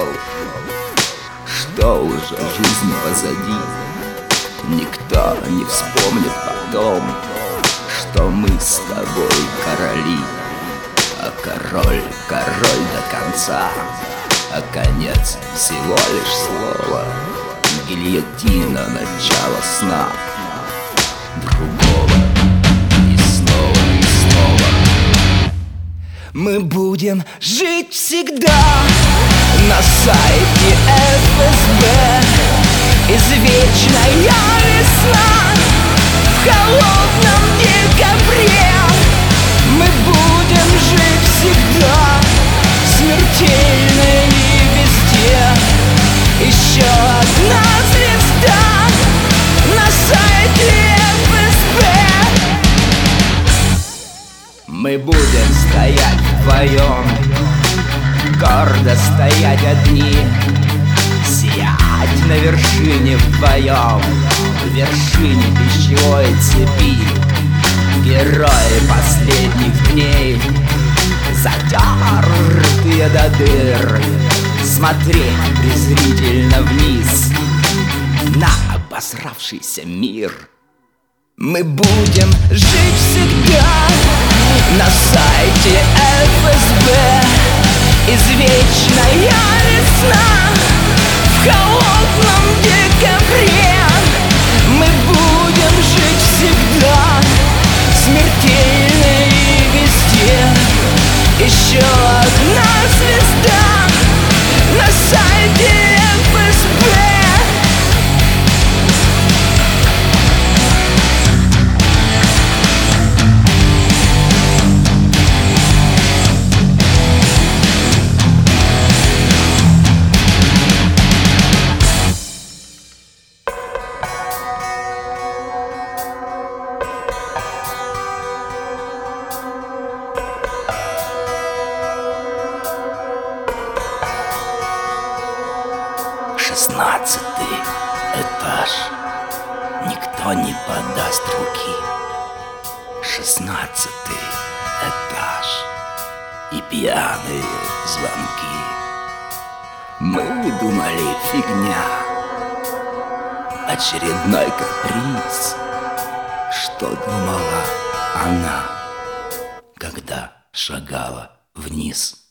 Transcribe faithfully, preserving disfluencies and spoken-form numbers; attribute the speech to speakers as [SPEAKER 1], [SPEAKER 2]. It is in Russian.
[SPEAKER 1] ушел, что уже жизнь позади. Никто не вспомнит потом, что мы с тобой короли. А король, король до конца, а конец всего лишь слово. Гильотина, начало сна другого. И снова, и снова мы будем жить всегда на сайте эф эс бэ. Извечная весна в холодном декабре. Мы будем жить всегда, смертельно и везде. Еще одна звезда на сайте эф эс бэ. Мы будем стоять вдвоем, гордо стоять одни, сиять на вершине вдвоем, в вершине пищевой цепи. Герои последних дней, затертые до дыр, смотреть презрительно вниз на обосравшийся мир. Мы будем жить всегда на сайте эф эс бэ. Извечная весна в холодном декабре. Мы будем жить всегда, смертельно и везде. Еще одна звезда на сайте эф эс бэ. Шестнадцатый этаж. Никто не подаст руки. Шестнадцатый этаж. И пьяные звонки. Мы думали, фигня, очередной каприз. Что думала она, когда шагала вниз?